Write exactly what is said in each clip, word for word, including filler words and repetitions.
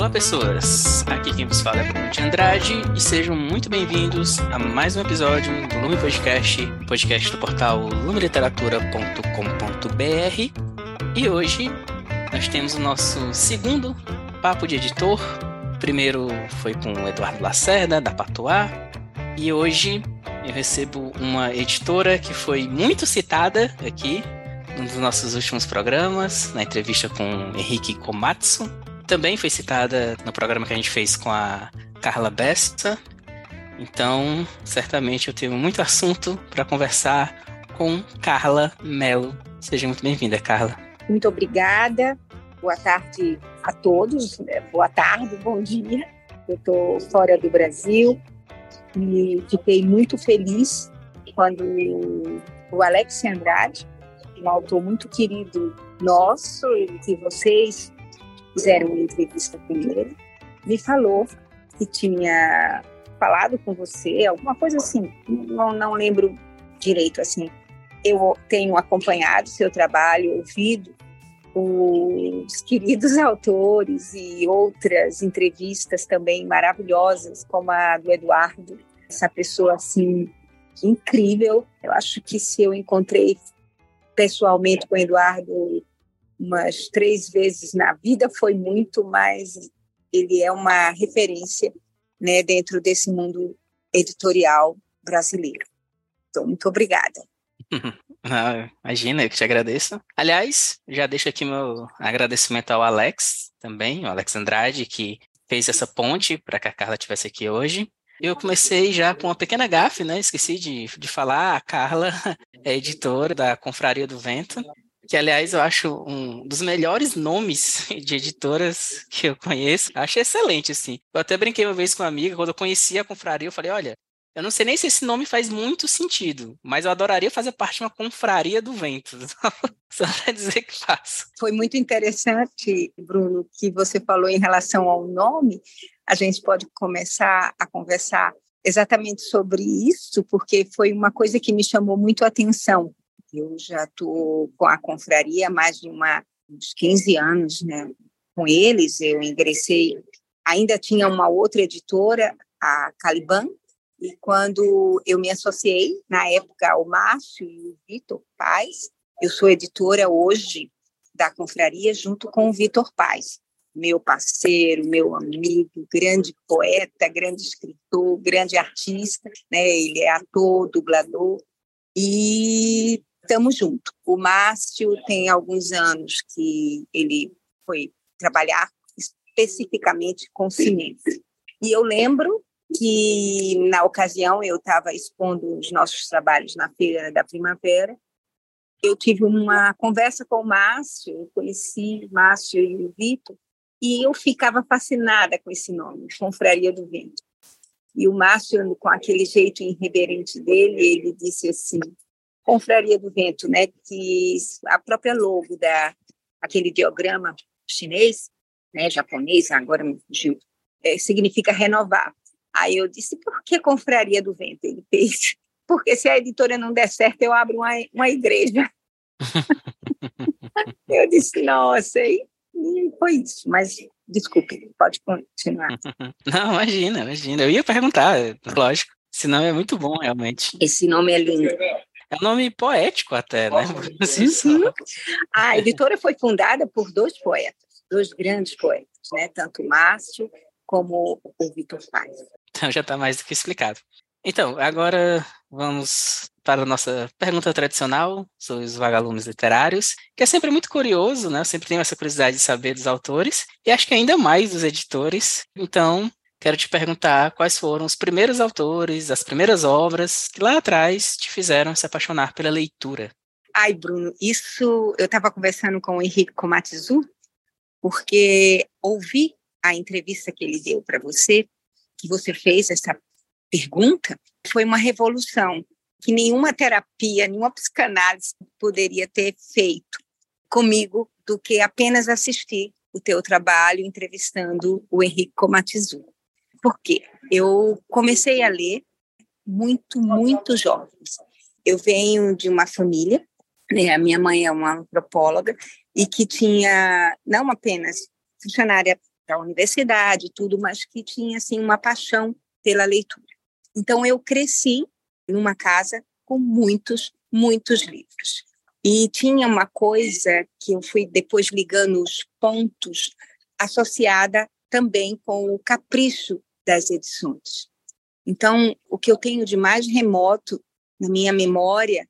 Olá pessoas, aqui quem vos fala é Bruno de Andrade e sejam muito bem-vindos a mais um episódio do Lume Podcast, podcast do portal lume literatura ponto com ponto b r. E hoje nós temos o nosso segundo papo de editor. O primeiro foi com o Eduardo Lacerda, da Patois, e hoje eu recebo uma editora que foi muito citada aqui num dos nossos últimos programas, na entrevista com Henrique Komatsu. Também foi citada no programa que a gente fez com a Carla Bessa. Então, certamente eu tenho muito assunto para conversar com Carla Mello. Seja muito bem-vinda, Carla. Muito obrigada. Boa tarde a todos. Boa tarde, bom dia. Eu estou fora do Brasil e fiquei muito feliz quando o Alex Andrade, um autor muito querido nosso, que vocês fizeram uma entrevista com ele, me falou que tinha falado com você, alguma coisa assim, não, não lembro direito, assim. Eu tenho acompanhado seu trabalho, ouvido os queridos autores e outras entrevistas também maravilhosas, como a do Eduardo, essa pessoa assim incrível. Eu acho que se eu encontrei pessoalmente com o Eduardo umas três vezes na vida foi muito, mas ele é uma referência, né, dentro desse mundo editorial brasileiro. Então, muito obrigada. Ah, imagina, eu que te agradeço. Aliás, já deixo aqui meu agradecimento ao Alex também, o Alex Andrade, que fez essa ponte para que a Carla estivesse aqui hoje. Eu comecei já com uma pequena gafe, né? Esqueci de, de falar, a Carla é editora da Confraria do Vento, que, aliás, eu acho um dos melhores nomes de editoras que eu conheço. Acho excelente, assim. Eu até brinquei uma vez com uma amiga, quando eu conheci a Confraria, eu falei, olha, eu não sei nem se esse nome faz muito sentido, mas eu adoraria fazer parte de uma Confraria do Vento. Só para dizer que faço. Foi muito interessante, Bruno, que você falou em relação ao nome. A gente pode começar a conversar exatamente sobre isso, porque foi uma coisa que me chamou muito a atenção. Eu já estou com a Confraria há mais de uma, uns quinze anos, né? Com eles. Eu ingressei, ainda tinha uma outra editora, a Caliban, e quando eu me associei, na época, ao Márcio e o Vitor Paes, eu sou editora hoje da Confraria junto com o Vitor Paes, meu parceiro, meu amigo, grande poeta, grande escritor, grande artista, né? Ele é ator, dublador, e estamos juntos. O Márcio tem alguns anos que ele foi trabalhar especificamente com cinema. E eu lembro que, na ocasião, eu estava expondo os nossos trabalhos na Feira da Primavera. Eu tive uma conversa com o Márcio, eu conheci o Márcio e o Vitor, e eu ficava fascinada com esse nome, Confraria do Vento. E o Márcio, com aquele jeito irreverente dele, ele disse assim, Confraria do Vento, né, que a própria logo da aquele diagrama chinês, né, japonês, agora me fugiu, é, significa renovar. Aí eu disse, por que Confraria do Vento? Ele fez, porque se a editora não der certo, eu abro uma, uma igreja. Eu disse, nossa, e foi isso, mas desculpe, pode continuar. Não, imagina, imagina. Eu ia perguntar, lógico, senão é muito bom, realmente. Esse nome é lindo. É um nome poético até, né? Uhum. A editora foi fundada por dois poetas, dois grandes poetas, né? Tanto o Márcio como o Vitor Paes. Então já está mais do que explicado. Então, agora vamos para a nossa pergunta tradicional sobre os vagalumes literários, que é sempre muito curioso, né? Eu sempre tenho essa curiosidade de saber dos autores, e acho que ainda mais dos editores. Então, quero te perguntar quais foram os primeiros autores, as primeiras obras que lá atrás te fizeram se apaixonar pela leitura. Ai, Bruno, isso eu estava conversando com o Henrique Komatsu, porque ouvi a entrevista que ele deu para você, que você fez essa pergunta, foi uma revolução que nenhuma terapia, nenhuma psicanálise poderia ter feito comigo do que apenas assistir o teu trabalho entrevistando o Henrique Komatsu. Por quê? Eu comecei a ler muito, muito jovem. Eu venho de uma família, né, a minha mãe é uma antropóloga, e que tinha não apenas funcionária para a universidade, tudo, mas que tinha assim uma paixão pela leitura. Então eu cresci numa casa com muitos, muitos livros. E tinha uma coisa que eu fui depois ligando os pontos, associada também com o capricho das edições. Então, o que eu tenho de mais remoto na minha memória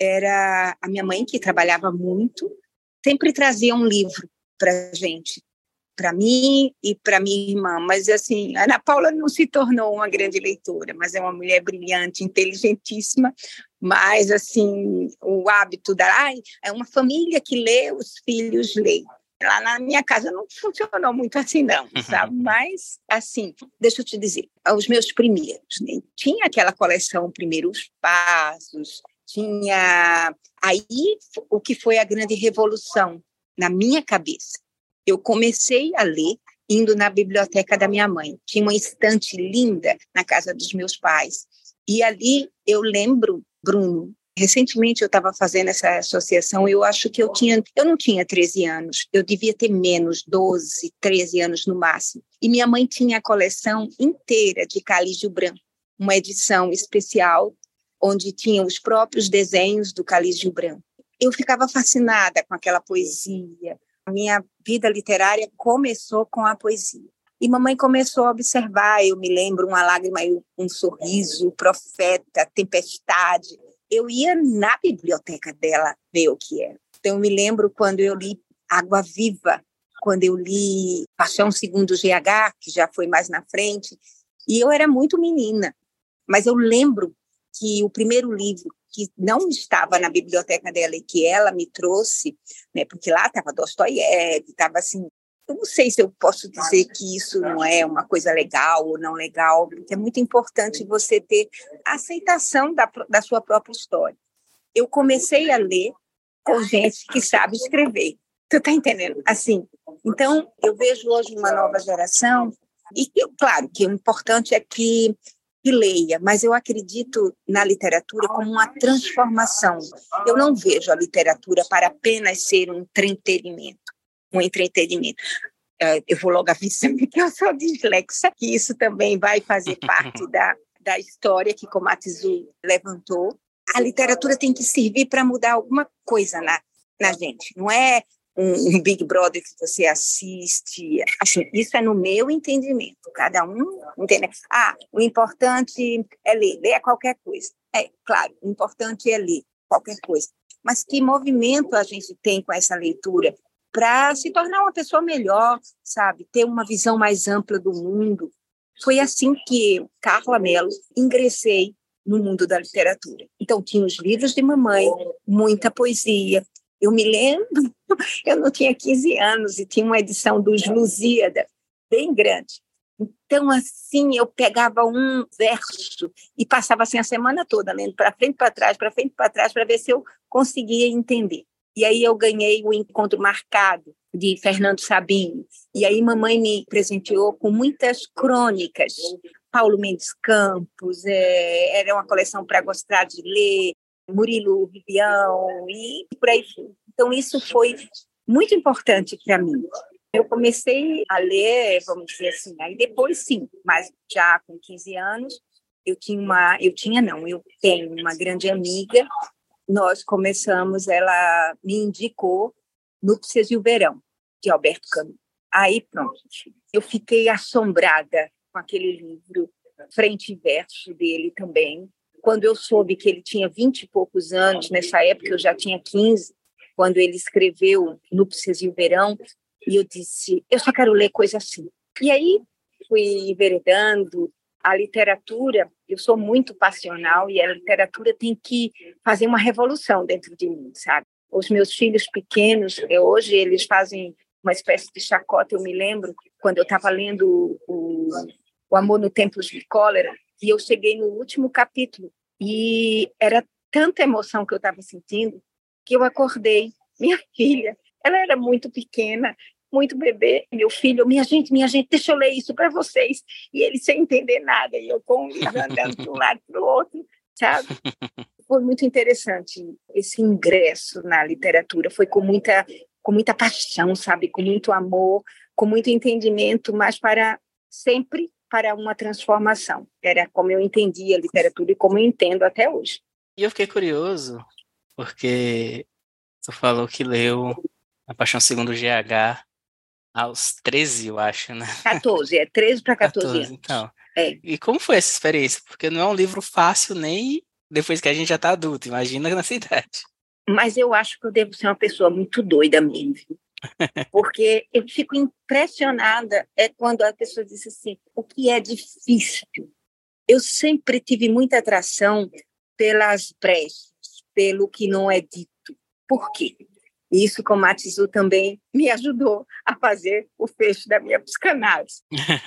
era a minha mãe, que trabalhava muito, sempre trazia um livro para a gente, para mim e para minha irmã. Mas, assim, a Ana Paula não se tornou uma grande leitora, mas é uma mulher brilhante, inteligentíssima, mas, assim, o hábito da... Ai, é uma família que lê, os filhos leem. Lá na minha casa não funcionou muito assim, não, sabe? Mas, assim, deixa eu te dizer, os meus primeiros, né? Tinha aquela coleção Primeiros Passos, tinha... Aí, o que foi a grande revolução na minha cabeça? Eu comecei a ler indo na biblioteca da minha mãe. Tinha uma estante linda na casa dos meus pais. E ali eu lembro, Bruno, recentemente eu estava fazendo essa associação, eu acho que eu tinha, eu não tinha treze anos, eu devia ter menos, doze, treze anos no máximo. E minha mãe tinha a coleção inteira de Khalil Gibran, uma edição especial, onde tinha os próprios desenhos do Khalil Gibran. Eu ficava fascinada com aquela poesia. A minha vida literária começou com a poesia. E mamãe começou a observar, eu me lembro, uma lágrima e um sorriso, Profeta, Tempestade. Eu ia na biblioteca dela ver o que era. Então, eu me lembro quando eu li Água Viva, quando eu li Paixão Segundo G H, que já foi mais na frente, e eu era muito menina. Mas eu lembro que o primeiro livro que não estava na biblioteca dela e que ela me trouxe, né, porque lá estava Dostoiévski, estava assim... Eu não sei se eu posso dizer que isso não é uma coisa legal ou não legal, porque é muito importante você ter a aceitação da, da sua própria história. Eu comecei a ler com gente que sabe escrever. Tu está entendendo? Assim, então, eu vejo hoje uma nova geração, e eu, claro que o importante é que, que leia, mas eu acredito na literatura como uma transformação. Eu não vejo a literatura para apenas ser um entretenimento. um entretenimento. Eu vou logo avisar que eu sou dislexa, que isso também vai fazer parte da, da história que Komatsu levantou. A literatura tem que servir para mudar alguma coisa na, na gente. Não é um, um Big Brother que você assiste. Assim, isso é no meu entendimento. Cada um entende. Ah, o importante é ler. Ler qualquer coisa. É, claro, o importante é ler qualquer coisa. Mas que movimento a gente tem com essa leitura para se tornar uma pessoa melhor, sabe? Ter uma visão mais ampla do mundo. Foi assim que eu, Carla Mello, ingressei no mundo da literatura. Então, tinha os livros de mamãe, muita poesia. Eu me lembro, eu não tinha quinze anos e tinha uma edição dos Lusíada, bem grande. Então, assim, eu pegava um verso e passava assim a semana toda, lendo para frente, para trás, para frente, para trás, para ver se eu conseguia entender. E aí eu ganhei o Encontro Marcado, de Fernando Sabino. E aí mamãe me presenteou com muitas crônicas. Paulo Mendes Campos, é, era uma coleção para gostar de ler, Murilo Vivião, e por aí foi. Então isso foi muito importante para mim. Eu comecei a ler, vamos dizer assim, aí depois sim, mas já com quinze anos, eu tinha uma, eu tinha não, eu tenho uma grande amiga. Nós começamos, ela me indicou Núpcias e o Verão, de Alberto Camus. Aí, pronto, eu fiquei assombrada com aquele livro, frente e verso dele também. Quando eu soube que ele tinha vinte e poucos anos, nessa época eu já tinha quinze, quando ele escreveu Núpcias e o Verão, e eu disse, eu só quero ler coisa assim. E aí fui enveredando. A literatura, eu sou muito passional e a literatura tem que fazer uma revolução dentro de mim, sabe? Os meus filhos pequenos, hoje eles fazem uma espécie de chacota. Eu me lembro quando eu estava lendo o, o Amor no Tempos de Cólera e eu cheguei no último capítulo e era tanta emoção que eu estava sentindo que eu acordei. Minha filha, ela era muito pequena, muito bebê, meu filho, minha gente, minha gente, deixa eu ler isso para vocês. E ele sem entender nada, e eu com o livro andando de um lado para o outro, sabe? Foi muito interessante esse ingresso na literatura, foi com muita, com muita paixão, sabe? Com muito amor, com muito entendimento, mas para sempre para uma transformação. Era como eu entendia a literatura e como eu entendo até hoje. E eu fiquei curioso, porque tu falou que leu A Paixão Segundo G H aos treze, eu acho, né? quatorze, é treze para quatorze quatorze, anos. então. É. E como foi essa experiência? Porque não é um livro fácil nem depois que a gente já está adulto, imagina nessa idade. Mas eu acho que eu devo ser uma pessoa muito doida mesmo. Porque eu fico impressionada é quando a pessoa diz assim, o que é difícil. Eu sempre tive muita atração pelas brechas, pelo que não é dito. Por quê? Isso com Matsu também me ajudou a fazer o fecho da minha psicanálise.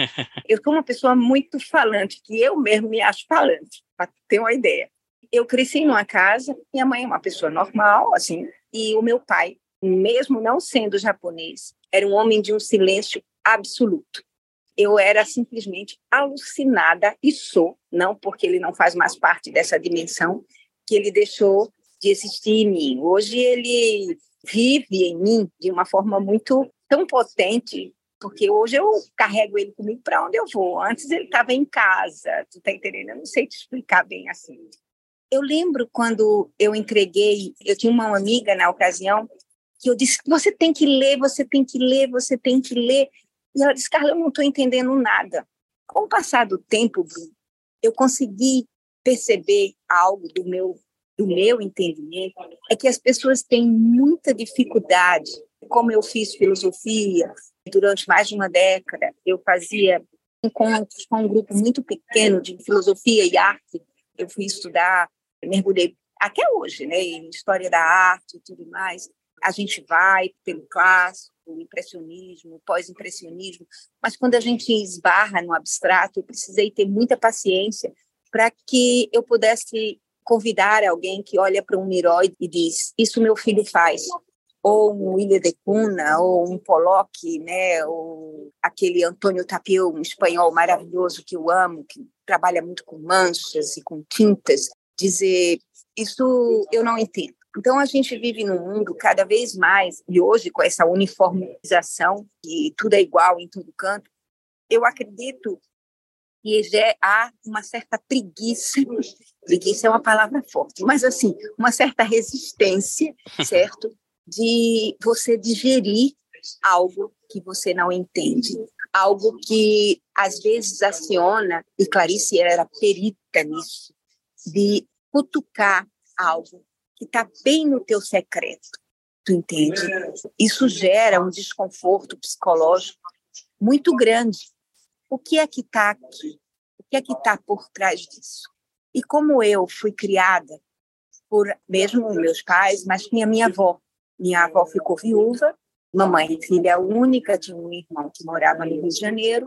Eu sou uma pessoa muito falante, que eu mesmo me acho falante, para ter uma ideia. Eu cresci numa casa, minha mãe é uma pessoa normal, assim, e o meu pai, mesmo não sendo japonês, era um homem de um silêncio absoluto. Eu era simplesmente alucinada, e sou, não porque ele não faz mais parte dessa dimensão, que ele deixou de existir em mim. Hoje ele vive em mim de uma forma muito tão potente, porque hoje eu carrego ele comigo para onde eu vou. Antes ele estava em casa, tu tá entendendo? Eu não sei te explicar bem assim. Eu lembro quando eu entreguei, eu tinha uma amiga na ocasião, que eu disse, você tem que ler, você tem que ler, você tem que ler. E ela disse, Carla, eu não estou entendendo nada. Com o passar do tempo, Bruno, eu consegui perceber algo do meu, do meu entendimento, é que as pessoas têm muita dificuldade. Como eu fiz filosofia durante mais de uma década, eu fazia encontros com um grupo muito pequeno de filosofia e arte. Eu fui estudar, mergulhei até hoje, né, em história da arte e tudo mais. A gente vai pelo clássico, impressionismo, pós-impressionismo, mas quando a gente esbarra no abstrato, eu precisei ter muita paciência para que eu pudesse convidar alguém que olha para um Miró e diz, isso meu filho faz. Ou um Ilha de Cunha, ou um Pollock, né, ou aquele Antônio Tapio, um espanhol maravilhoso que eu amo, que trabalha muito com manchas e com tintas, dizer, isso eu não entendo. Então, a gente vive num mundo cada vez mais, e hoje com essa uniformização, e tudo é igual em todo canto, eu acredito que já há uma certa preguiça, preguiça é uma palavra forte, mas assim, uma certa resistência, certo? De você digerir algo que você não entende, algo que às vezes aciona, e Clarice era perita nisso, de cutucar algo que está bem no teu secreto, tu entende? Isso gera um desconforto psicológico muito grande. O que é que está aqui? O que é que está por trás disso? E como eu fui criada por mesmo meus pais, mas tinha minha avó. Minha avó ficou viúva, mamãe filha única, tinha um irmão que morava no Rio de Janeiro,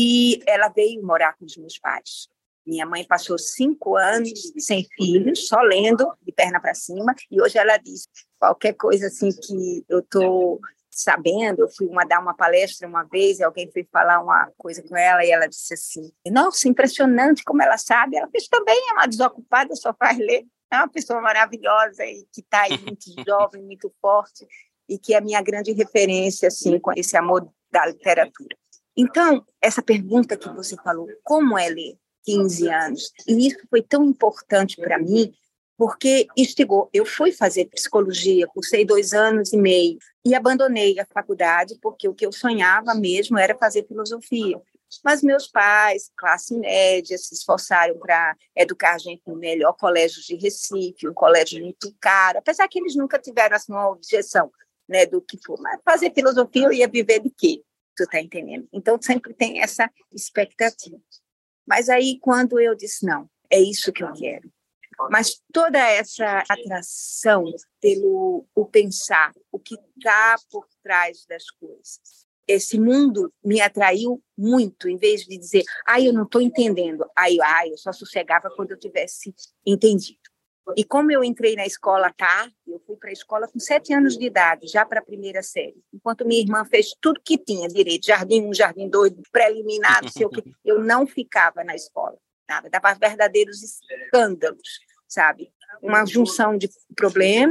e ela veio morar com os meus pais. Minha mãe passou cinco anos sem filhos, só lendo, de perna para cima, e hoje ela diz, qualquer coisa assim que eu estou sabendo, eu fui uma, dar uma palestra uma vez, e alguém foi falar uma coisa com ela, e ela disse assim, nossa, impressionante como ela sabe, ela fez também, é uma desocupada, só faz ler, é uma pessoa maravilhosa, e que está aí muito jovem, muito forte, e que é a minha grande referência, assim, com esse amor da literatura. Então, essa pergunta que você falou, como é ler? quinze anos. E isso foi tão importante para mim, porque instigou. Eu fui fazer psicologia, cursei dois anos e meio, e abandonei a faculdade, porque o que eu sonhava mesmo era fazer filosofia. Mas meus pais, classe média, se esforçaram para educar a gente no melhor colégio de Recife, um colégio muito caro, apesar que eles nunca tiveram assim, uma objeção, né, do que for. Mas fazer filosofia eu ia viver de quê? Tu tá entendendo? Então, sempre tem essa expectativa. Mas aí, quando eu disse, não, é isso que eu quero. Mas toda essa atração pelo o pensar, o que está por trás das coisas, esse mundo me atraiu muito, em vez de dizer, ah, eu não estou entendendo, aí ah, eu só sossegava quando eu tivesse entendido. E como eu entrei na escola tarde, eu fui para a escola com sete anos de idade, já para a primeira série, enquanto minha irmã fez tudo que tinha direito, jardim um, jardim dois, preliminar, não sei o quê, eu não ficava na escola, nada, dava verdadeiros escândalos, sabe? Uma junção de problemas,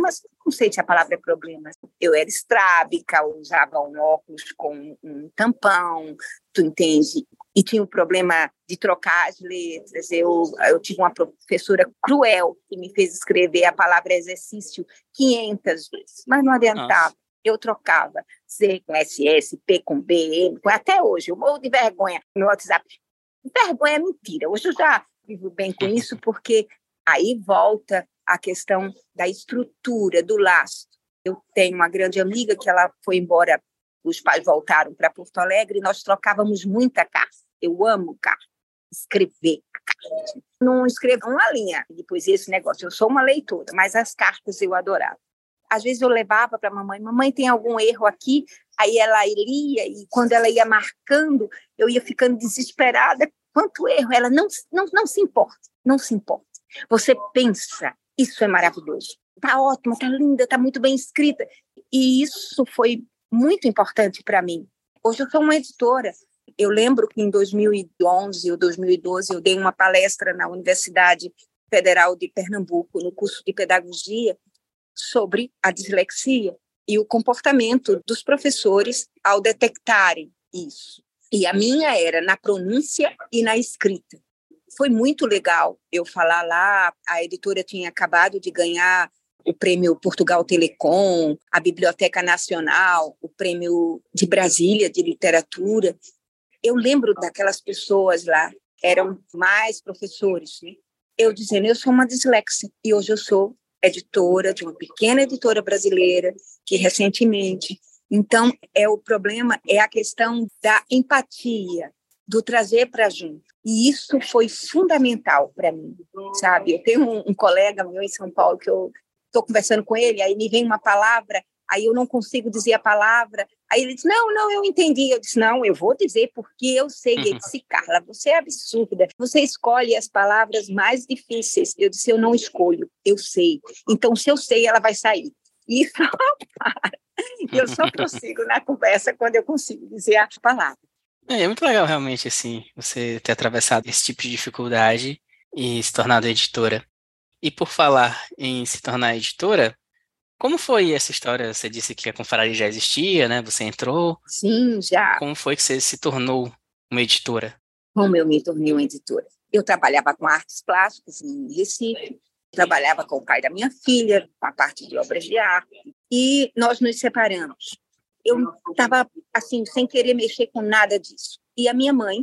não sei se a palavra é problema. Eu era estrábica, eu usava um óculos com um tampão, tu entende? E tinha o problema de trocar as letras. Eu, eu tive uma professora cruel que me fez escrever a palavra exercício quinhentas vezes, mas não adiantava. Nossa. Eu trocava Z com S S, P com B, M, até hoje. Eu morro de vergonha no WhatsApp. Vergonha é mentira. Hoje eu já vivo bem com isso, porque aí volta a questão da estrutura, do laço. Eu tenho uma grande amiga que ela foi embora, os pais voltaram para Porto Alegre e nós trocávamos muita carta. Eu amo carta, escrever carta. Não escrevo uma linha de poesia, esse negócio. Eu sou uma leitora, mas as cartas eu adorava. Às vezes eu levava para a mamãe, mamãe, tem algum erro aqui? Aí ela lia, e quando ela ia marcando, eu ia ficando desesperada. Quanto erro? Ela não, não, não se importa, não se importa. Você pensa, isso é maravilhoso. Está ótimo, está linda, está muito bem escrita. E isso foi muito importante para mim. Hoje eu sou uma editora. Eu lembro que em dois mil e onze ou dois mil e doze eu dei uma palestra na Universidade Federal de Pernambuco, no curso de Pedagogia, sobre a dislexia e o comportamento dos professores ao detectarem isso. E a minha era na pronúncia e na escrita. Foi muito legal eu falar lá, a editora tinha acabado de ganhar o prêmio Portugal Telecom, a Biblioteca Nacional, o prêmio de Brasília de literatura. Eu lembro daquelas pessoas lá, eram mais professores, né? Eu dizendo, eu sou uma dislexa, e hoje eu sou editora de uma pequena editora brasileira que recentemente... Então, é o problema é a questão da empatia, do trazer para junto. E isso foi fundamental para mim, sabe? Eu tenho um, um colega meu em São Paulo que eu estou conversando com ele, aí me vem uma palavra, aí eu não consigo dizer a palavra, aí ele diz, não, não, eu entendi. Eu disse, não, eu vou dizer porque eu sei. Ele disse, Carla, você é absurda, você escolhe as palavras mais difíceis. Eu disse, eu não escolho, eu sei. Então, se eu sei, ela vai sair. E só para. Eu só prossigo na conversa quando eu consigo dizer a palavra. É, é muito legal, realmente, assim, você ter atravessado esse tipo de dificuldade e se tornado editora. E por falar em se tornar editora, como foi essa história? Você disse que a confraria já existia, né? Você entrou. Sim, já. Como foi que você se tornou uma editora? Como eu me tornei uma editora? Eu trabalhava com artes plásticas em Recife, trabalhava com o pai da minha filha, com a parte de obras de arte, e nós nos separamos. Eu estava, assim, sem querer mexer com nada disso. E a minha mãe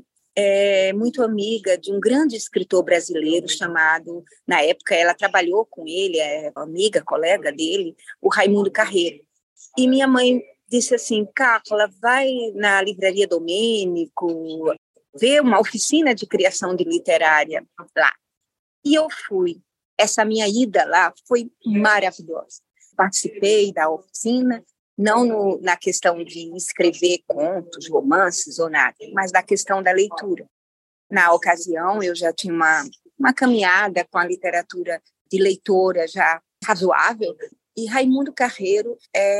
é muito amiga de um grande escritor brasileiro chamado, na época ela trabalhou com ele, é amiga, colega dele, o Raimundo Carreiro. E minha mãe disse assim, Carla, vai na Livraria Domênico, ver uma oficina de criação de literária lá. E eu fui. Essa minha ida lá foi maravilhosa. Participei da oficina, não no, na questão de escrever contos, romances ou nada, mas na questão da leitura. Na ocasião, eu já tinha uma, uma caminhada com a literatura de leitora já razoável, e Raimundo Carreiro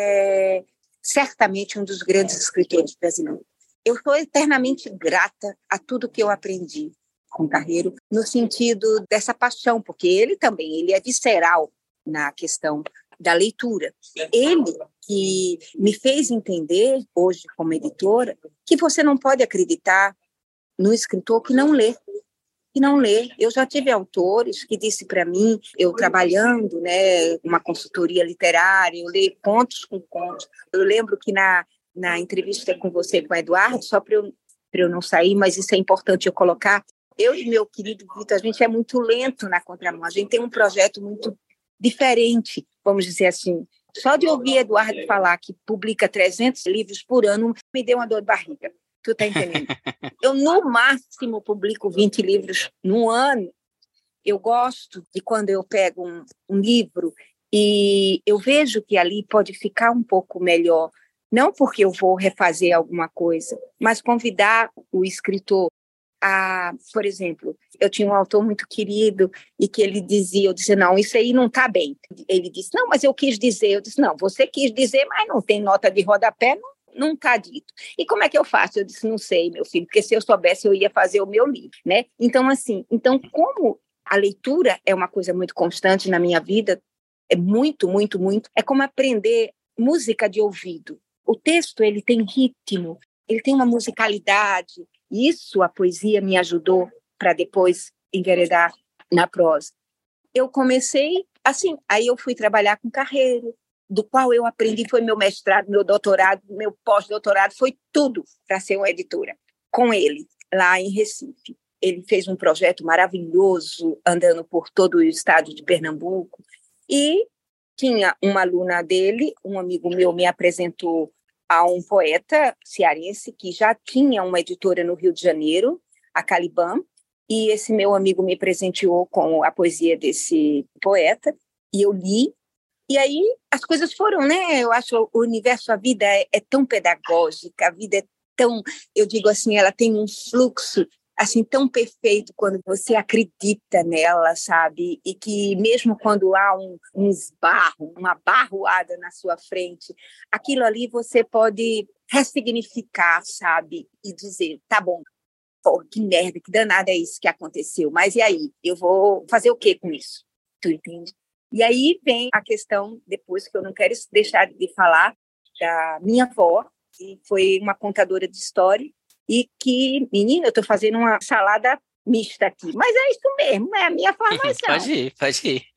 é certamente um dos grandes escritores brasileiros. Eu sou eternamente grata a tudo que eu aprendi com Carreiro, no sentido dessa paixão, porque ele também ele é visceral na questão da leitura. Ele que me fez entender, hoje como editora, que você não pode acreditar no escritor que não lê. Que não lê. Eu já tive autores que disse para mim, eu trabalhando, né, uma consultoria literária, eu leio contos com contos. Eu lembro que na, na entrevista com você, com o Eduardo, só para eu, para eu não sair, mas isso é importante eu colocar, eu e meu querido Vitor, a gente é muito lento na contramão, a gente tem um projeto muito diferente, vamos dizer assim. Só de ouvir Eduardo falar que publica trezentos livros por ano, me deu uma dor de barriga. Tu está entendendo? Eu, no máximo, publico vinte livros no ano. Eu gosto de quando eu pego um, um livro e eu vejo que ali pode ficar um pouco melhor, não porque eu vou refazer alguma coisa, mas convidar o escritor a, por exemplo, eu tinha um autor muito querido e que ele dizia, eu disse, não, isso aí não está bem. Ele disse, não, mas eu quis dizer. Eu disse, não, você quis dizer, mas não tem nota de rodapé, não. Não está dito. E como é que eu faço? Eu disse, não sei, meu filho, porque se eu soubesse, eu ia fazer o meu livro, né? Então, assim, então, como a leitura é uma coisa muito constante na minha vida, é muito, muito, muito. É como aprender música de ouvido. O texto, ele tem ritmo, ele tem uma musicalidade. Isso a poesia me ajudou para depois enveredar na prosa. Eu comecei assim, aí eu fui trabalhar com Carreiro, do qual eu aprendi, foi meu mestrado, meu doutorado, meu pós-doutorado, foi tudo para ser uma editora, com ele, lá em Recife. Ele fez um projeto maravilhoso, andando por todo o estado de Pernambuco, e tinha uma aluna dele, um amigo meu me apresentou a um poeta cearense que já tinha uma editora no Rio de Janeiro, a Caliban, e esse meu amigo me presenteou com a poesia desse poeta, e eu li, e aí as coisas foram, né? Eu acho o universo, a vida é, é tão pedagógica, a vida é tão, eu digo assim, ela tem um fluxo assim tão perfeito quando você acredita nela, sabe? E que mesmo quando há um, um esbarro, uma barroada na sua frente, aquilo ali você pode ressignificar, sabe? E dizer, tá bom, pô, que merda, que danada é isso que aconteceu, mas e aí? Eu vou fazer o quê com isso? Tu entende? E aí vem a questão, depois, que eu não quero deixar de falar, da minha avó, que foi uma contadora de história, e que, menina, eu estou fazendo uma salada mista aqui, mas é isso mesmo, é a minha formação. Pode ir, pode ir.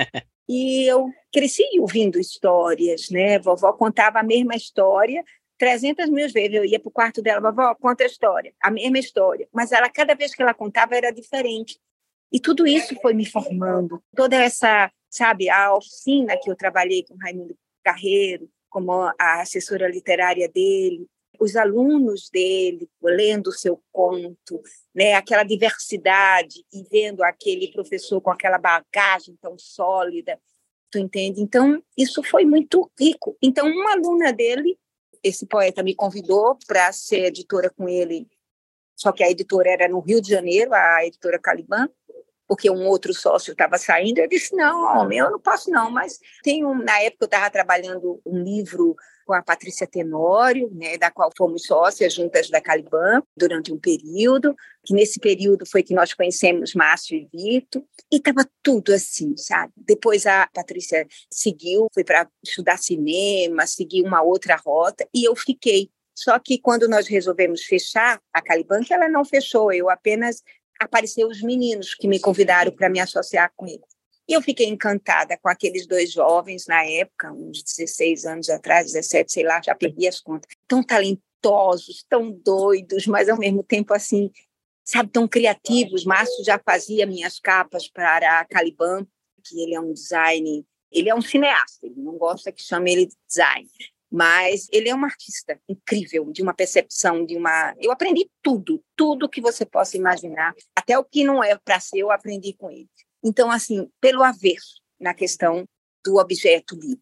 E eu cresci ouvindo histórias, né? Vovó contava a mesma história trezentas mil vezes. Eu ia para o quarto dela, vovó, conta a história, a mesma história. Mas ela, cada vez que ela contava, era diferente. E tudo isso foi me formando. Toda essa, sabe, a oficina que eu trabalhei com Raimundo Carreiro, como a assessora literária dele, os alunos dele lendo o seu conto, né, aquela diversidade, e vendo aquele professor com aquela bagagem tão sólida, tu entende? Então, isso foi muito rico. Então, uma aluna dele, esse poeta me convidou para ser editora com ele, só que a editora era no Rio de Janeiro, a editora Caliban, porque um outro sócio estava saindo. Eu disse, não, homem, eu não posso não, mas tem um, na época eu estava trabalhando um livro com a Patrícia Tenório, né, da qual fomos sócias juntas da Caliban durante um período, que nesse período foi que nós conhecemos Márcio e Vito, e estava tudo assim, sabe? Depois a Patrícia seguiu, foi para estudar cinema, seguiu uma outra rota, e eu fiquei. Só que quando nós resolvemos fechar a Caliban, que ela não fechou, eu apenas apareceram os meninos que me convidaram para me associar com eles. E eu fiquei encantada com aqueles dois jovens na época, uns dezesseis anos atrás, dezessete, sei lá, já perdi as contas, tão talentosos, tão doidos, mas ao mesmo tempo assim, sabe, tão criativos. Márcio já fazia minhas capas para a Caliban, que ele é um design, ele é um cineasta, ele não gosta que chame ele de design, mas ele é um artista incrível, de uma percepção, de uma... Eu aprendi tudo, tudo que você possa imaginar, até o que não é para ser, eu aprendi com ele. Então, assim, pelo avesso, na questão do objeto livre.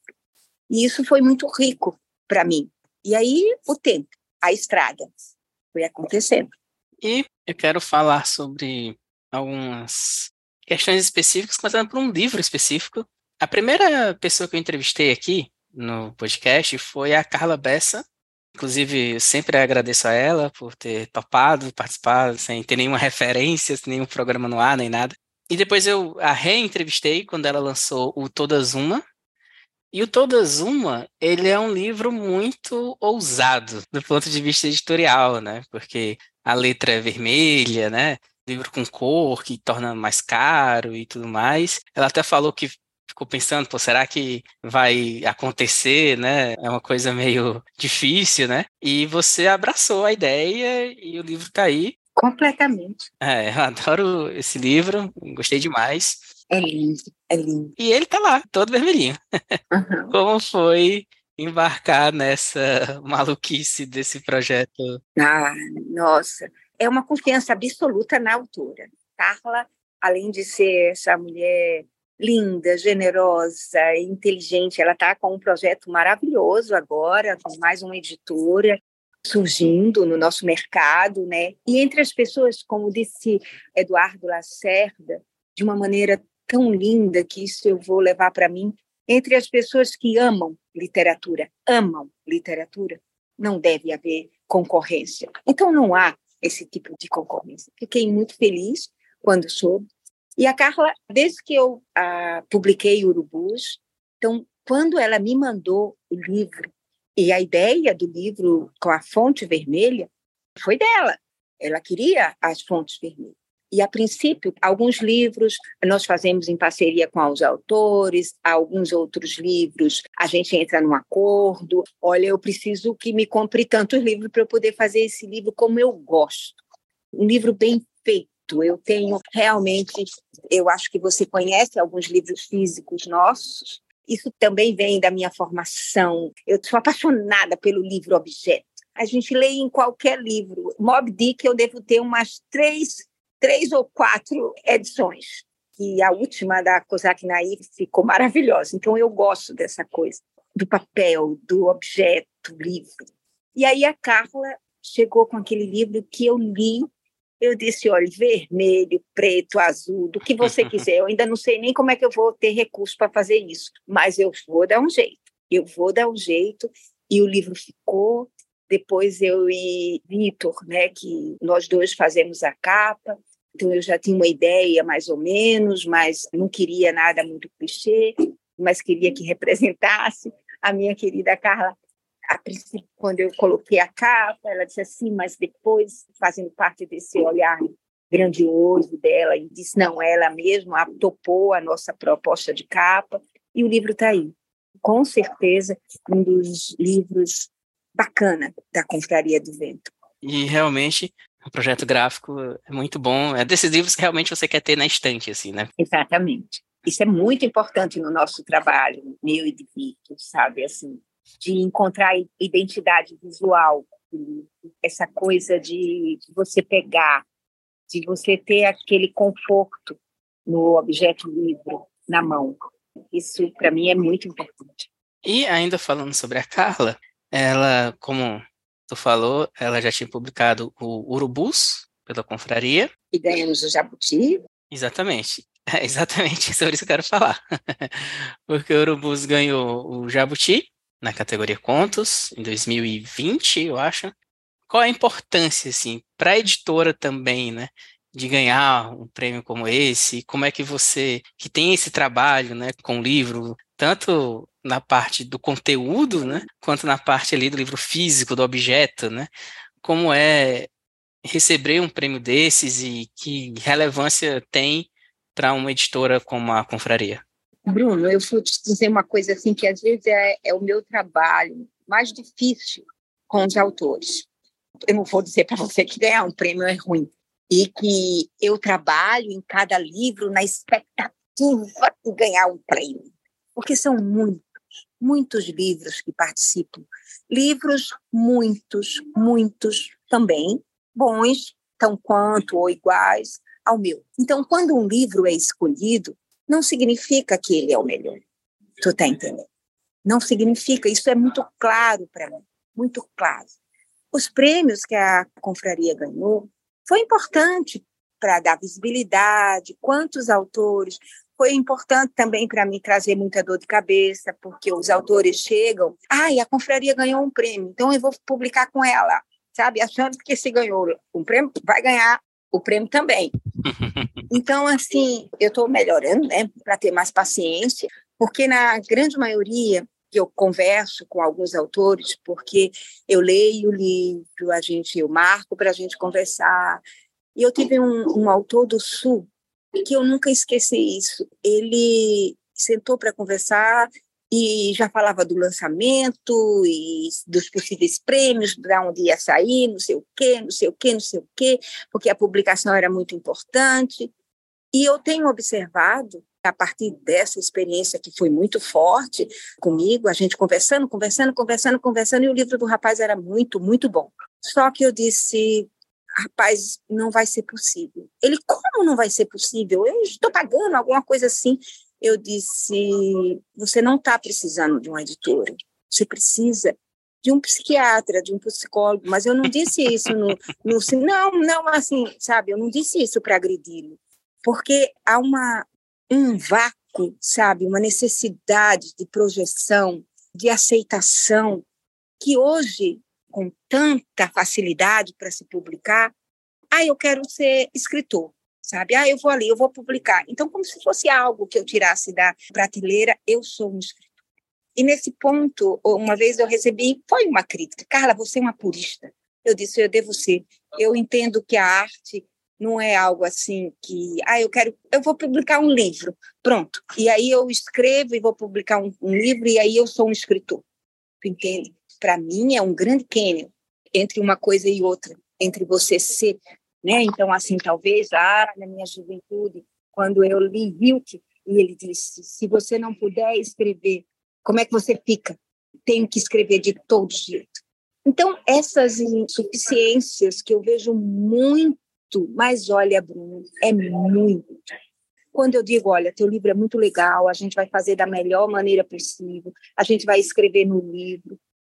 E isso foi muito rico para mim. E aí, o tempo, a estrada, foi acontecendo. E eu quero falar sobre algumas questões específicas, começando por um livro específico. A primeira pessoa que eu entrevistei aqui no podcast foi a Carla Bessa. Inclusive, eu sempre agradeço a ela por ter topado participar sem ter nenhuma referência, sem nenhum programa no ar, nem nada. E depois eu a reentrevistei quando ela lançou o Todas Uma. E o Todas Uma, ele é um livro muito ousado do ponto de vista editorial, né? Porque a letra é vermelha, né? Livro com cor, que torna mais caro e tudo mais. Ela até falou que ficou pensando, pô, será que vai acontecer, né? É uma coisa meio difícil, né? E você abraçou a ideia e o livro tá aí. Completamente. É, eu adoro esse livro, gostei demais. É lindo, é lindo. E ele tá lá, todo vermelhinho. Uhum. Como foi embarcar nessa maluquice desse projeto? Ah, nossa, é uma confiança absoluta na autora. Carla, além de ser essa mulher linda, generosa, inteligente, ela está com um projeto maravilhoso agora, com mais uma editora surgindo no nosso mercado, né? E entre as pessoas, como disse Eduardo Lacerda, de uma maneira tão linda, que isso eu vou levar para mim, entre as pessoas que amam literatura, amam literatura, não deve haver concorrência. Então não há esse tipo de concorrência. Fiquei muito feliz quando soube. E a Carla, desde que eu ah, publiquei Urubus, Então, quando ela me mandou o livro, e a ideia do livro com a fonte vermelha foi dela. Ela queria as fontes vermelhas. E, a princípio, alguns livros nós fazemos em parceria com os autores, alguns outros livros a gente entra num acordo. Olha, eu preciso que me compre tantos livros para eu poder fazer esse livro como eu gosto. Um livro bem feito. Eu tenho realmente, eu acho que você conhece alguns livros físicos nossos. Isso também vem da minha formação. Eu sou apaixonada pelo livro-objeto. A gente lê em qualquer livro. Moby Dick eu devo ter umas três, três ou quatro edições. E a última da Kozak Nair ficou maravilhosa. Então eu gosto dessa coisa, do papel, do objeto, livro. E aí a Carla chegou com aquele livro que eu li. Eu disse, olha, vermelho, preto, azul, do que você quiser. Eu ainda não sei nem como é que eu vou ter recurso para fazer isso, mas eu vou dar um jeito. Eu vou dar um jeito. E o livro ficou. Depois eu e Vitor, né, que nós dois fazemos a capa. Então eu já tinha uma ideia mais ou menos, mas não queria nada muito clichê, mas queria que representasse. A minha querida Carla, a princípio, quando eu coloquei a capa, ela disse assim, mas depois, fazendo parte desse olhar grandioso dela, e disse, não, ela mesma topou a nossa proposta de capa, e o livro está aí. Com certeza, um dos livros bacana da Confraria do Vento. E realmente, o projeto gráfico é muito bom, é desses livros que realmente você quer ter na estante, assim, né? Exatamente. Isso é muito importante no nosso trabalho, meu e de Vitor, sabe, assim, de encontrar identidade visual, essa coisa de você pegar, de você ter aquele conforto no objeto livro, na mão. Isso, para mim, é muito importante. E ainda falando sobre a Carla, ela, como tu falou, ela já tinha publicado o Urubus, pela Confraria. E ganhamos o Jabuti. Exatamente. É exatamente sobre isso que eu quero falar. Porque o Urubus ganhou o Jabuti, na categoria Contos, em dois mil e vinte, eu acho. Qual a importância, assim, para a editora também, né, de ganhar um prêmio como esse? Como é que você, que tem esse trabalho, né, com o livro, tanto na parte do conteúdo, né, quanto na parte ali do livro físico, do objeto, né, como é receber um prêmio desses e que relevância tem para uma editora como a Confraria? Bruno, eu vou te dizer uma coisa assim, que às vezes é, é o meu trabalho mais difícil com os autores. Eu não vou dizer para você que ganhar um prêmio é ruim, e que eu trabalho em cada livro na expectativa de ganhar um prêmio, porque são muitos, muitos livros que participam. Livros muitos, muitos também, bons, tão quanto ou iguais ao meu. Então, quando um livro é escolhido, não significa que ele é o melhor. Tu está entendendo? Não significa, isso é muito claro para mim, muito claro. Os prêmios que a Confraria ganhou foi importante para dar visibilidade, quantos autores. Foi importante também para mim trazer muita dor de cabeça, porque os autores chegam, ah, e a Confraria ganhou um prêmio, então eu vou publicar com ela, sabe? Achando que se ganhou um prêmio, vai ganhar o prêmio também. Então, assim, eu estou melhorando, né, para ter mais paciência, porque na grande maioria que eu converso com alguns autores, porque eu leio o livro, a gente, eu marco para a gente conversar. E eu tive um, um autor do Sul, que eu nunca esqueci isso. Ele sentou para conversar e já falava do lançamento e dos possíveis prêmios, para onde ia sair, não sei o quê, não sei o quê, não sei o quê, porque a publicação era muito importante. E eu tenho observado, a partir dessa experiência que foi muito forte comigo, a gente conversando, conversando, conversando, conversando, e o livro do rapaz era muito, muito bom. Só que eu disse, rapaz, não vai ser possível. Ele, como não vai ser possível? Eu estou pagando alguma coisa assim. Eu disse, você não está precisando de uma editora, você precisa de um psiquiatra, de um psicólogo, mas eu não disse isso no, no não, não, assim, sabe, eu não disse isso para agredi-lo, porque há uma, um vácuo, sabe, uma necessidade de projeção, de aceitação, que hoje, com tanta facilidade para se publicar, ah, eu quero ser escritor, sabe? Ah, eu vou ali, eu vou publicar. Então, como se fosse algo que eu tirasse da prateleira, eu sou um escritor. E nesse ponto, uma vez eu recebi, foi uma crítica. Carla, você é uma purista. Eu disse, eu devo ser. Eu entendo que a arte não é algo assim que, ah, eu quero, eu vou publicar um livro, pronto. E aí eu escrevo e vou publicar um, um livro e aí eu sou um escritor. Tu entende? Para mim é um grande cânion entre uma coisa e outra, entre você ser, né? Então, assim, talvez, ah, na minha juventude, quando eu li Hilke, e ele disse, se você não puder escrever, como é que você fica? Tenho que escrever de todo jeito. Então, essas insuficiências que eu vejo muito, mas olha, Bruno, é muito. Quando eu digo, olha, teu livro é muito legal, a gente vai fazer da melhor maneira possível, a gente vai escrever no livro,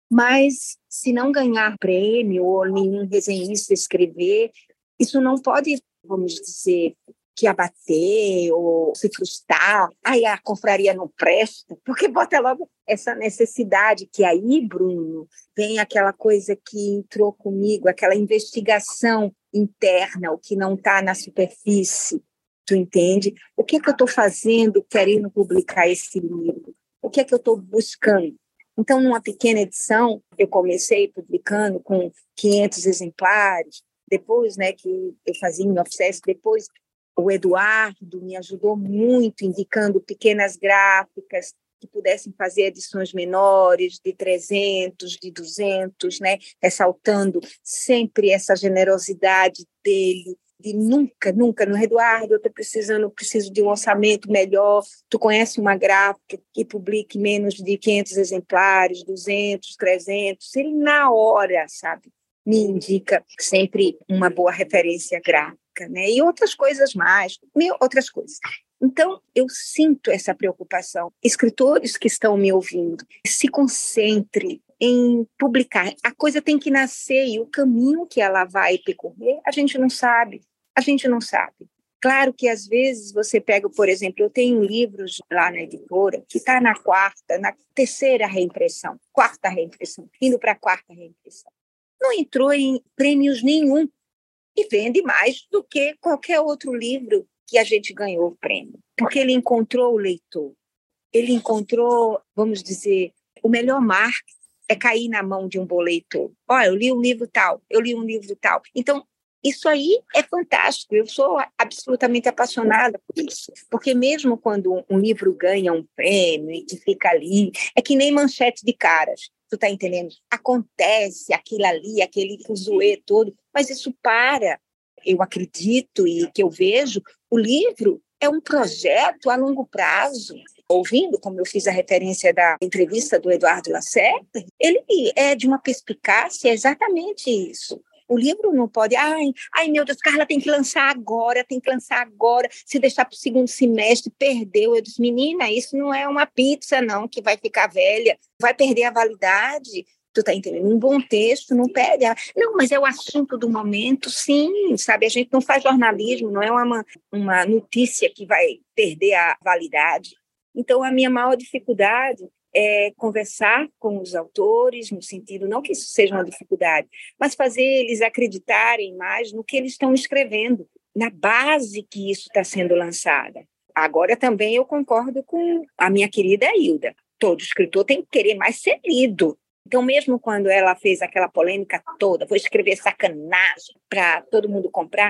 mas se não ganhar prêmio ou nenhum resenhista escrever, isso não pode, vamos dizer, que abater ou se frustrar. Ai, a confraria não presta, porque bota logo essa necessidade que aí, Bruno, vem aquela coisa que entrou comigo, aquela investigação interna, o que não está na superfície, tu entende? O que é que eu estou fazendo querendo publicar esse livro? O que é que eu estou buscando? Então, numa pequena edição, eu comecei publicando com quinhentos exemplares, depois, né, que eu fazia em off-set, depois o Eduardo me ajudou muito, indicando pequenas gráficas que pudessem fazer edições menores, de trezentos, de duzentos, né? Ressaltando sempre essa generosidade dele, de nunca, nunca, no Eduardo, eu estou precisando, preciso de um orçamento melhor, tu conhece uma gráfica que publique menos de quinhentos exemplares, duzentos, trezentos, ele na hora, sabe? Me indica sempre uma boa referência gráfica. Né? E outras coisas mais, mil outras coisas. Então, eu sinto essa preocupação. Escritores que estão me ouvindo, se concentre em publicar. A coisa tem que nascer e o caminho que ela vai percorrer, a gente não sabe. A gente não sabe. Claro que, às vezes, você pega, por exemplo, eu tenho livros lá na editora que está na quarta, na terceira reimpressão, quarta reimpressão, indo para a quarta reimpressão. Não entrou em prêmios nenhum. E vende mais do que qualquer outro livro que a gente ganhou o prêmio. Porque ele encontrou o leitor. Ele encontrou, vamos dizer, o melhor marketing é cair na mão de um bom leitor. Olha, eu li um livro tal, eu li um livro tal. Então, isso aí é fantástico. Eu sou absolutamente apaixonada por isso. Porque mesmo quando um livro ganha um prêmio e que fica ali, é que nem Manchete de Caras. Tu tá entendendo? Acontece aquilo ali, aquele fuzuê todo, mas isso para. Eu acredito e que eu vejo, o livro é um projeto a longo prazo. Ouvindo, como eu fiz a referência da entrevista do Eduardo Lacerda, ele é de uma perspicácia exatamente isso. O livro não pode, ai, ai meu Deus, Carla tem que lançar agora, tem que lançar agora, se deixar para o segundo semestre, perdeu. Eu disse, menina, isso não é uma pizza não, que vai ficar velha, vai perder a validade. Tu tá entendendo? Um bom texto não perde. A... Não, mas é o assunto do momento, sim, sabe? A gente não faz jornalismo, não é uma, uma notícia que vai perder a validade. Então, a minha maior dificuldade é conversar com os autores, no sentido, não que isso seja uma dificuldade, mas fazer eles acreditarem mais no que eles estão escrevendo, na base que isso está sendo lançada. Agora também eu concordo com a minha querida Hilda. Todo escritor tem que querer mais ser lido. Então, mesmo quando ela fez aquela polêmica toda, vou escrever sacanagem para todo mundo comprar,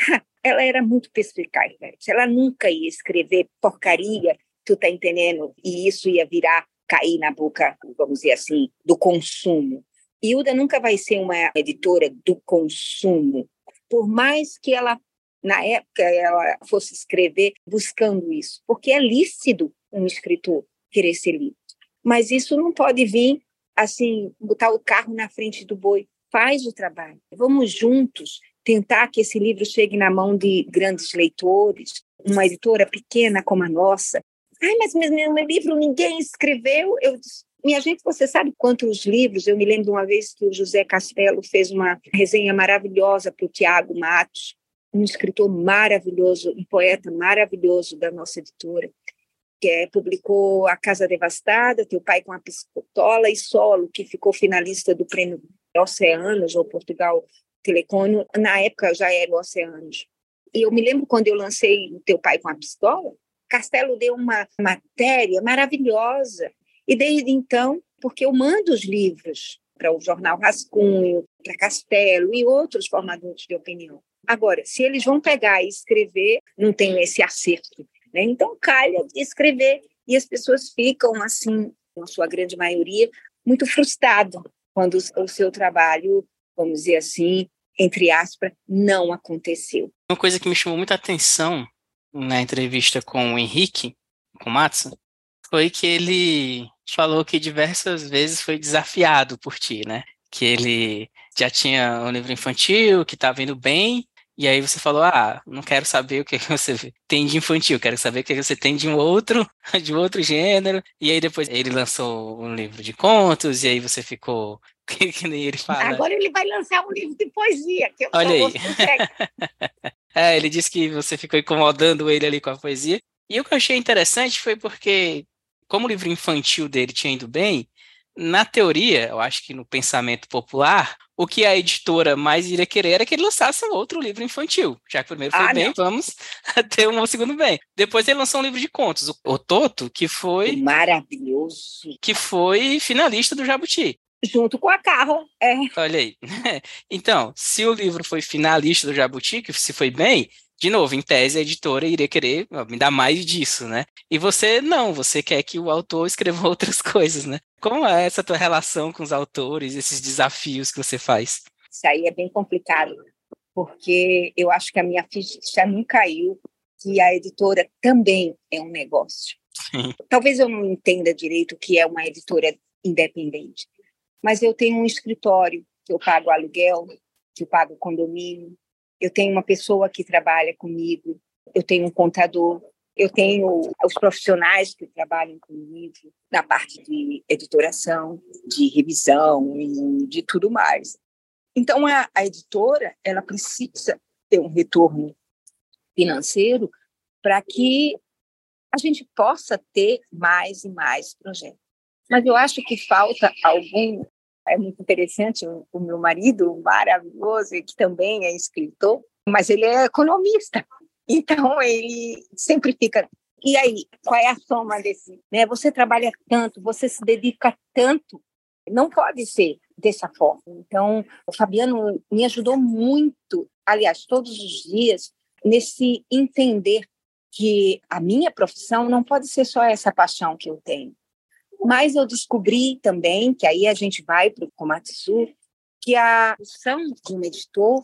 ela era muito perspicaz. Ela nunca ia escrever porcaria, tu tá entendendo? E isso ia virar cair na boca, vamos dizer assim, do consumo. Hilda nunca vai ser uma editora do consumo, por mais que ela, na época, ela fosse escrever buscando isso, porque é lícito um escritor querer ser lido. Mas isso não pode vir, assim, botar o carro na frente do boi. Faz o trabalho. Vamos juntos tentar que esse livro chegue na mão de grandes leitores, uma editora pequena como a nossa. Ai, mas meu, meu livro ninguém escreveu. Eu disse, minha gente, você sabe quantos livros? Eu me lembro de uma vez que o José Castelo fez uma resenha maravilhosa para o Tiago Matos, um escritor maravilhoso, um poeta maravilhoso da nossa editora, que é, publicou A Casa Devastada, Teu Pai com a Piscotola e Solo, que ficou finalista do prêmio Oceanos, ou Portugal Telecom, na época já era Oceanos. E eu me lembro quando eu lancei Teu Pai com a Pistola, Castelo deu uma matéria maravilhosa E desde então, porque eu mando os livros para o Jornal Rascunho, para Castelo e outros formadores de opinião. Agora, se eles vão pegar e escrever, não tem esse acerto, né? Então, calha de escrever e as pessoas ficam, assim, na sua grande maioria, muito frustradas quando o seu trabalho, vamos dizer assim, entre aspas, não aconteceu. Uma coisa que me chamou muita atenção na entrevista com o Henrique, com o Matsu, foi que ele falou que diversas vezes foi desafiado por ti, né? Que ele já tinha um livro infantil, que estava indo bem, e aí você falou, ah, não quero saber o que você tem de infantil, quero saber o que você tem de um outro, de um outro gênero. E aí depois ele lançou um livro de contos, e aí você ficou, que, que nem ele fala. Agora ele vai lançar um livro de poesia, que eu Olha só aí. vou sossego. É, ele disse que você ficou incomodando ele ali com a poesia. E o que eu achei interessante foi porque, como o livro infantil dele tinha ido bem, na teoria, eu acho que no pensamento popular, o que a editora mais iria querer era que ele lançasse um outro livro infantil. Já que o primeiro foi Ah, bem, não. vamos ter um segundo bem. Depois ele lançou um livro de contos, o O Toto, que foi, Maravilhoso. que foi finalista do Jabuti. Junto com a Carla, é. Olha aí. Então, se o livro foi finalista do Jabuti, que se foi bem, de novo, em tese, a editora iria querer ó, me dar mais disso, né? E você não, você quer que o autor escreva outras coisas, né? Como é essa tua relação com os autores, esses desafios que você faz? Isso aí é bem complicado, porque eu acho que a minha ficha não caiu, que a editora também é um negócio. Sim. Talvez eu não entenda direito o que é uma editora independente, mas eu tenho um escritório que eu pago aluguel, que eu pago condomínio, eu tenho uma pessoa que trabalha comigo, eu tenho um contador, eu tenho os profissionais que trabalham comigo na parte de editoração, de revisão e de tudo mais. Então, a, a editora ela precisa ter um retorno financeiro para que a gente possa ter mais e mais projetos. Mas eu acho que falta algum... É muito interessante, o, o meu marido, maravilhoso, que também é escritor, mas ele é economista. Então, ele sempre fica... E aí, qual é a soma desse? Né? Você trabalha tanto, você se dedica tanto, não pode ser dessa forma. Então, o Fabiano me ajudou muito, aliás, todos os dias, nesse entender que a minha profissão não pode ser só essa paixão que eu tenho. Mas eu descobri também, que aí a gente vai para o Komatsu, que a função de um editor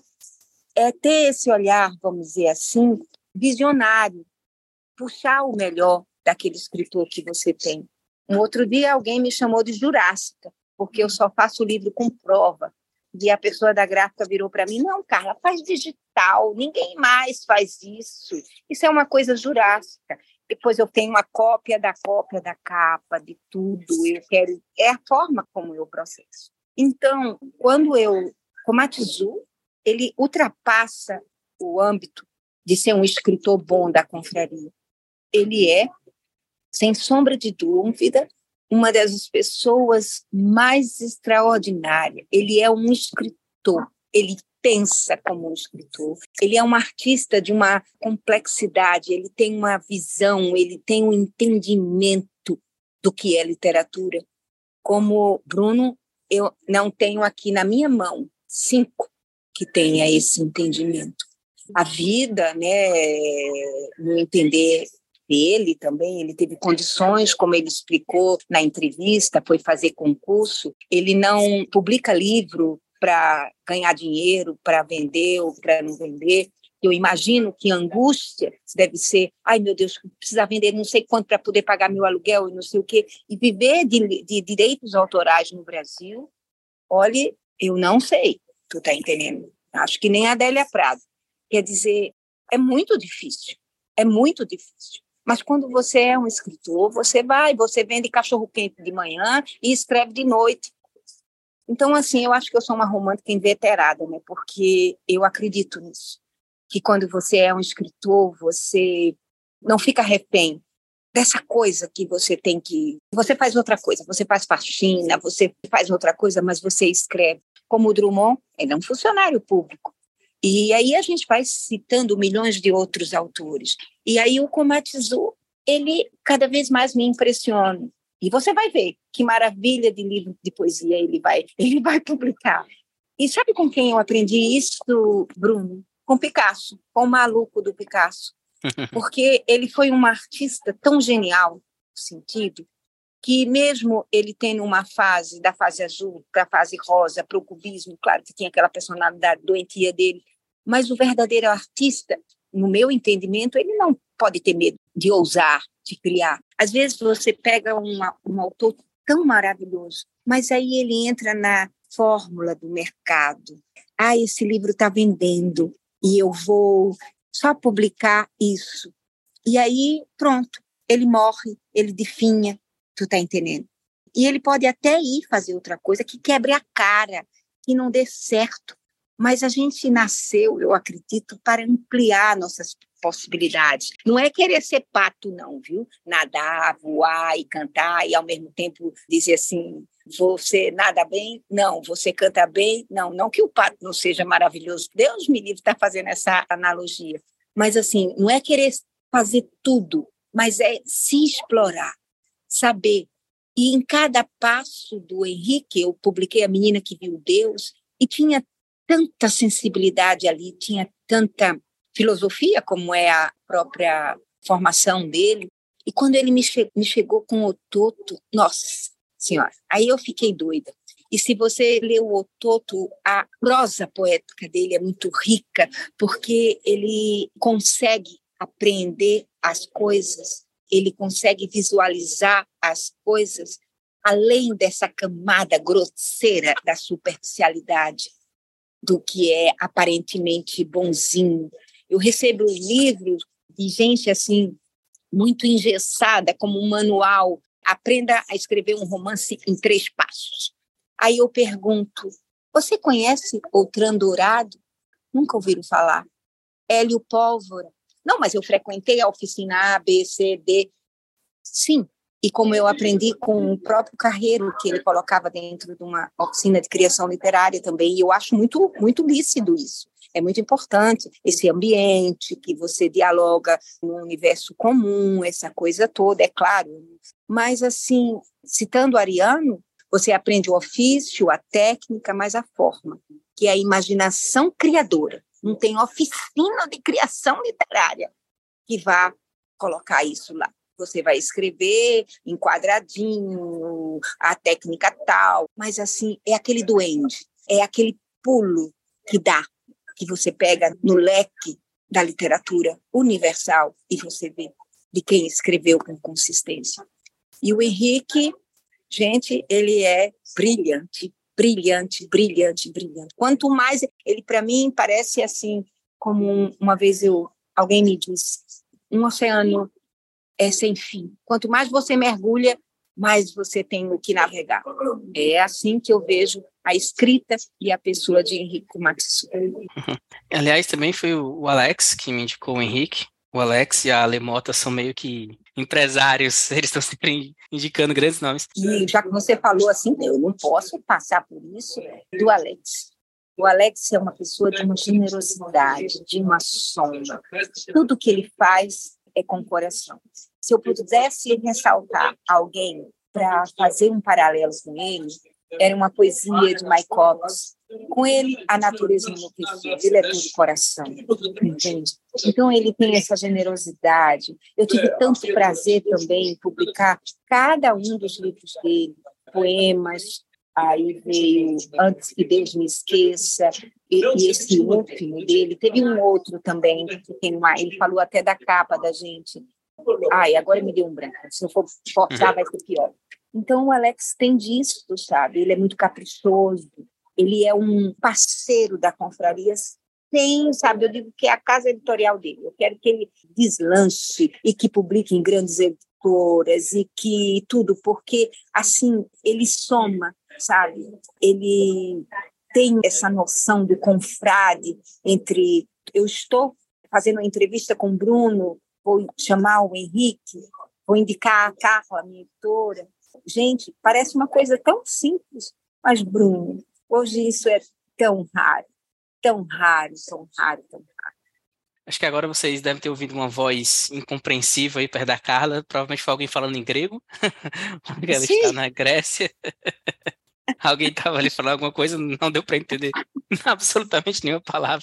é ter esse olhar, vamos dizer assim, visionário, puxar o melhor daquele escritor que você tem. Um outro dia alguém me chamou de jurássica, porque eu só faço livro com prova. E a pessoa da gráfica virou para mim, não, Carla, faz digital, ninguém mais faz isso. Isso é uma coisa jurássica. Depois eu tenho uma cópia da cópia da capa, de tudo. Eu quero... É a forma como eu processo. Então, quando eu... Komatsu, ele ultrapassa o âmbito de ser um escritor bom da confraria. Ele é, sem sombra de dúvida, uma das pessoas mais extraordinárias. Ele é um escritor. Ele pensa como um escritor, ele é um artista de uma complexidade, ele tem uma visão, ele tem um entendimento do que é literatura. Como Bruno, eu não tenho aqui na minha mão cinco que tenha esse entendimento. A vida, né, no entender dele também, ele teve condições, como ele explicou na entrevista, foi fazer concurso, ele não publica livro para ganhar dinheiro, para vender ou para não vender. Eu imagino que a angústia deve ser, ai meu Deus, precisa vender não sei quanto para poder pagar meu aluguel e não sei o quê, e viver de, de direitos autorais no Brasil, olhe, eu não sei, tu está entendendo? Acho que nem a Adélia Prado. Quer dizer, é muito difícil, é muito difícil. Mas quando você é um escritor, você vai, você vende cachorro-quente de manhã e escreve de noite. Então, assim, eu acho que eu sou uma romântica inveterada, né? Porque eu acredito nisso. Que quando você é um escritor, você não fica refém dessa coisa que você tem que... Você faz outra coisa, você faz faxina, você faz outra coisa, mas você escreve. Como o Drummond, ele é um funcionário público. E aí a gente vai citando milhões de outros autores. E aí o Komatsu, ele cada vez mais me impressiona. E você vai ver que maravilha de livro de poesia ele vai, ele vai publicar. E sabe com quem eu aprendi isso, Bruno? Com Picasso, com o maluco do Picasso. Porque ele foi um artista tão genial, no sentido, que mesmo ele tendo uma fase, da fase azul para a fase rosa, para o cubismo, claro que tinha aquela personalidade doentia dele, mas o verdadeiro artista, no meu entendimento, ele não pode ter medo de ousar, de criar. Às vezes você pega uma, um autor tão maravilhoso, mas aí ele entra na fórmula do mercado. Ah, esse livro está vendendo e eu vou só publicar isso. E aí, pronto, ele morre, ele definha, tu tá entendendo? E ele pode até ir fazer outra coisa que quebre a cara, que não dê certo. Mas a gente nasceu, eu acredito, para ampliar nossas possibilidades. Não é querer ser pato, não, viu? Nadar, voar e cantar e, ao mesmo tempo, dizer assim, você nada bem? Não. Você canta bem? Não. Não que o pato não seja maravilhoso. Deus me livre estar fazendo essa analogia. Mas, assim, não é querer fazer tudo, mas é se explorar, saber. E em cada passo do Henrique, eu publiquei A Menina que Viu Deus, e tinha tanta sensibilidade ali, tinha tanta filosofia, como é a própria formação dele. E quando ele me, che- me chegou com o Ototo, nossa senhora, aí eu fiquei doida. E se você lê o Ototo, a prosa poética dele é muito rica, porque ele consegue apreender as coisas, ele consegue visualizar as coisas além dessa camada grosseira da superficialidade, do que é aparentemente bonzinho. Eu recebo livros de gente assim muito engessada, como um manual, aprenda a escrever um romance em três passos. Aí eu pergunto, você conhece Outrã Dourado? Nunca ouviram falar. Hélio Pólvora? Não, mas eu frequentei a oficina A, B, C, D. Sim, e como eu aprendi com o próprio Carreiro, que ele colocava dentro de uma oficina de criação literária também, e eu acho muito, muito lícido isso. É muito importante esse ambiente que você dialoga no universo comum, essa coisa toda, é claro. Mas, assim, citando Ariano, você aprende o ofício, a técnica, mas a forma, que é a imaginação criadora. Não tem oficina de criação literária que vá colocar isso lá. Você vai escrever em quadradinho, a técnica tal, mas assim, é aquele duende, é aquele pulo que dá, que você pega no leque da literatura universal e você vê de quem escreveu com consistência. E o Henrique, gente, ele é brilhante, brilhante, brilhante, brilhante. Quanto mais, ele para mim parece assim, como um, uma vez eu, alguém me disse, um oceano é sem fim. Quanto mais você mergulha, mais você tem o que navegar. É assim que eu vejo a escrita e a pessoa de Henrique Matsuda. Aliás, também foi o o Alex que me indicou o Henrique. O Alex e a Lemota são meio que empresários, eles estão sempre indicando grandes nomes. E já que você falou assim, eu não posso passar por isso do Alex. O Alex é uma pessoa de uma generosidade, de uma sombra. Tudo que ele faz é com o coração. Se eu pudesse ressaltar alguém para fazer um paralelo com ele, era uma poesia de Mike Cobbs. Com ele, a natureza enlouqueceu. Ele é todo coração, entende? Então, ele tem essa generosidade. Eu tive tanto prazer também em publicar cada um dos livros dele, poemas, aí veio Antes que Deus Me Esqueça, e, e esse último dele. Teve um outro também, que tem uma, ele falou até da capa da gente. Ai, agora me deu um branco. Se não for forçar, vai ser pior. Então, o Alex tem disso, sabe? Ele é muito caprichoso, ele é um parceiro da confraria, tem, sabe? Eu digo que é a casa editorial dele. Eu quero que ele deslanche e que publique em grandes editoras e que tudo, porque, assim, ele soma, sabe? Ele tem essa noção do confrade entre... Eu estou fazendo uma entrevista com o Bruno, vou chamar o Henrique, vou indicar a Carla, a minha editora. Gente, parece uma coisa tão simples, mas, Bruno, hoje isso é tão raro, tão raro, tão raro, tão raro. Acho que agora vocês devem ter ouvido uma voz incompreensível aí perto da Carla. Provavelmente foi alguém falando em grego, porque ela Sim. está na Grécia. Alguém estava ali falando alguma coisa, não deu para entender absolutamente nenhuma palavra.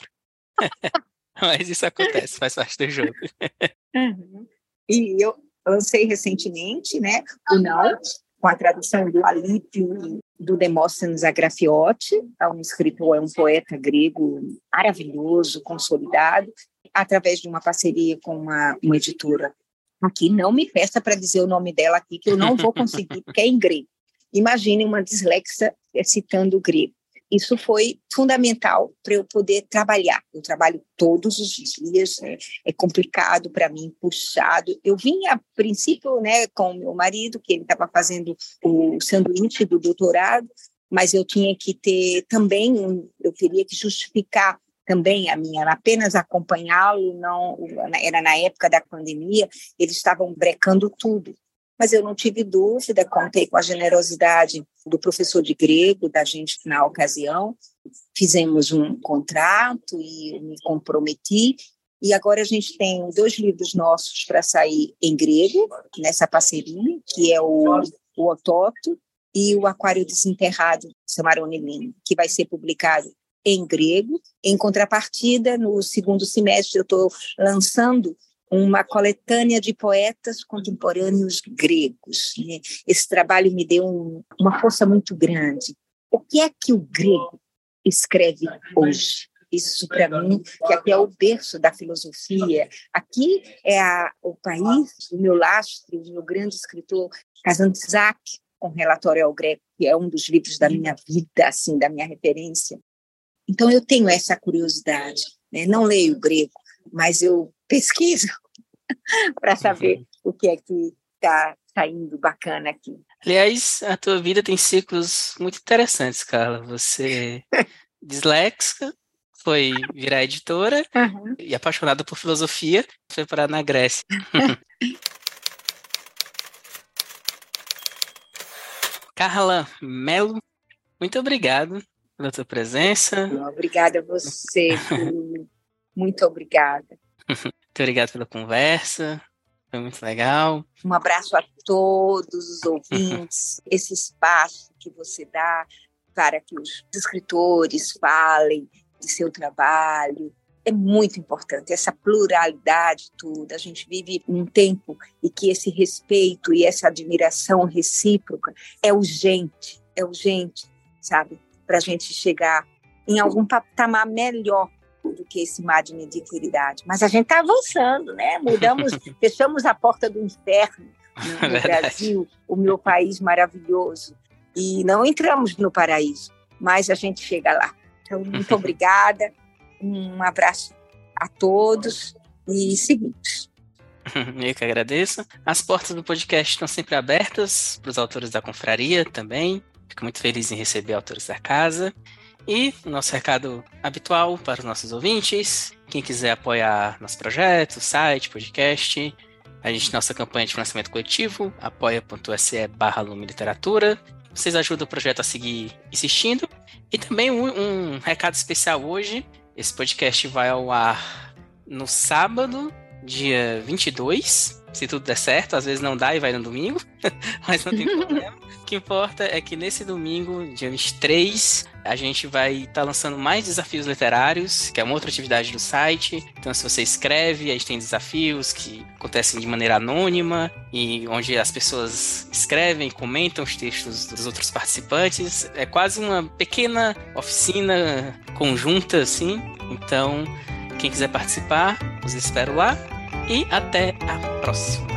Mas isso acontece, faz parte do jogo. Uhum. E eu lancei recentemente, né, o Não, com a tradução do Alípio do Demóstenes Agrafiote, é um escritor, é um poeta grego maravilhoso, consolidado, através de uma parceria com uma, uma editora. Aqui, não me peça para dizer o nome dela aqui, que eu não vou conseguir, porque é em grego. Imagine uma dislexa citando o grego. Isso foi fundamental para eu poder trabalhar. Eu trabalho todos os dias, né? É complicado para mim, puxado. Eu vim, a princípio, né, com o meu marido, que ele estava fazendo o sanduíche do doutorado, mas eu tinha que ter também, um, eu teria que justificar também a minha, apenas acompanhá-lo, não, era na época da pandemia, eles estavam brecando tudo. Mas eu não tive dúvida, contei com a generosidade do professor de grego, da gente na ocasião, fizemos um contrato e eu me comprometi, e agora a gente tem dois livros nossos para sair em grego, nessa parceria, que é o, o Ototo e o Aquário Desenterrado, de Samarone Lima, que vai ser publicado em grego. Em contrapartida, no segundo semestre eu estou lançando uma coletânea de poetas contemporâneos gregos. Né? Esse trabalho me deu um, uma força muito grande. O que é que o grego escreve hoje? Isso, para mim, que aqui é o berço da filosofia. Aqui é a, o país, o meu lastro, o meu grande escritor, Kazantzak, com Relatório ao Greco, que é um dos livros da minha vida, assim, da minha referência. Então, eu tenho essa curiosidade. Né? Não leio grego, mas eu pesquiso para saber o que é que está saindo bacana aqui. Aliás, a tua vida tem ciclos muito interessantes, Carla. Você disléxica, foi virar editora, uhum. e apaixonada por filosofia, foi parar na Grécia. Carla Mello, muito obrigado pela tua presença. Obrigada a você, muito obrigada. Muito obrigado pela conversa, foi muito legal. Um abraço a todos os ouvintes, esse espaço que você dá para que os escritores falem de seu trabalho, é muito importante, essa pluralidade toda. A gente vive num tempo em que esse respeito e essa admiração recíproca é urgente, é urgente, sabe, para a gente chegar em algum patamar melhor do que esse mar de mediocridade. Mas a gente está avançando, né? Mudamos, fechamos a porta do inferno no, no Brasil, o meu país maravilhoso, e não entramos no paraíso, mas a gente chega lá. Então, muito obrigada, um abraço a todos e seguimos. Eu que agradeço. As portas do podcast estão sempre abertas para os autores da confraria também. Fico muito feliz em receber autores da casa. E o nosso recado habitual para os nossos ouvintes, quem quiser apoiar nosso projeto, site, podcast, a gente tem nossa campanha de financiamento coletivo, apoia.se barra Lume Literatura. Vocês ajudam o projeto a seguir insistindo. E também um, um recado especial hoje, esse podcast vai ao ar no sábado, dia vinte e dois, se tudo der certo, às vezes não dá e vai no domingo, mas não tem problema. O que importa é que nesse domingo, dia vinte e três, a gente vai estar tá lançando mais desafios literários, que é uma outra atividade do site. Então, se você escreve, a gente tem desafios que acontecem de maneira anônima, e onde as pessoas escrevem, comentam os textos dos outros participantes. É quase uma pequena oficina conjunta, assim. Então, quem quiser participar, os espero lá. E até a próxima.